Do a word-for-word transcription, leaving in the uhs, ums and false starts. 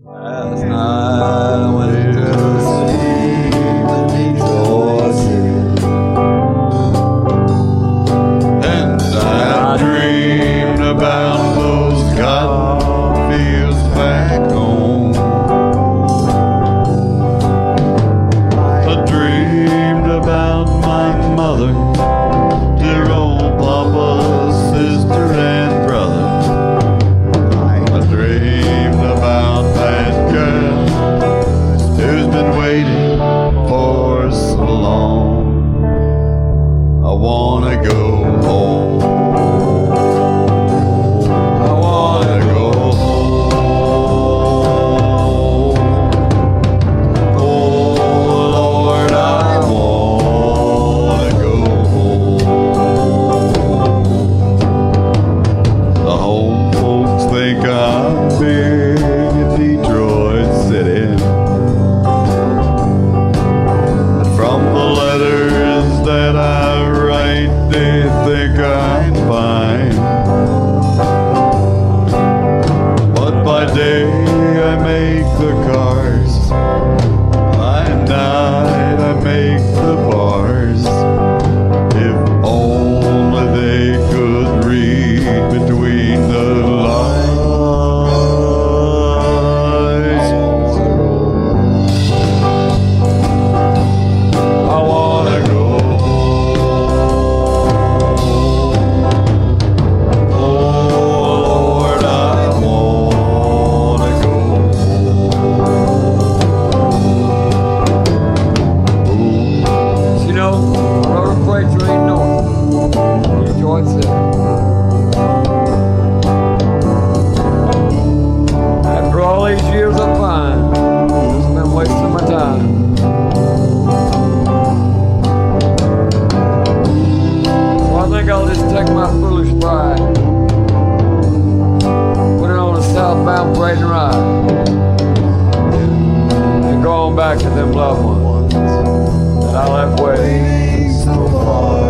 Last night I went to sleep in Detroit City, and I dreamed about those cotton fields back home. I dreamed about my mother, dear old Papa, sister and brother. I dreamed about that girl who's been waiting for so long. I wanna go home. I wanna go home. Oh Lord, I wanna go home. The home folks think I'm big in Detroit City, and from the letters that I write, they think I'm fine. But by day I make the cars, by night I make the bars. If only they could read between the lines. I wanna go home. Oh Lord, I wanna go home. You know, I rode a freight train north, Detroit City. After all these years I find, I've been wasting my time. So I think I'll just take my foolish pride, put it on a southbound freight and ride, and go on back to them loved ones that I left waiting so far.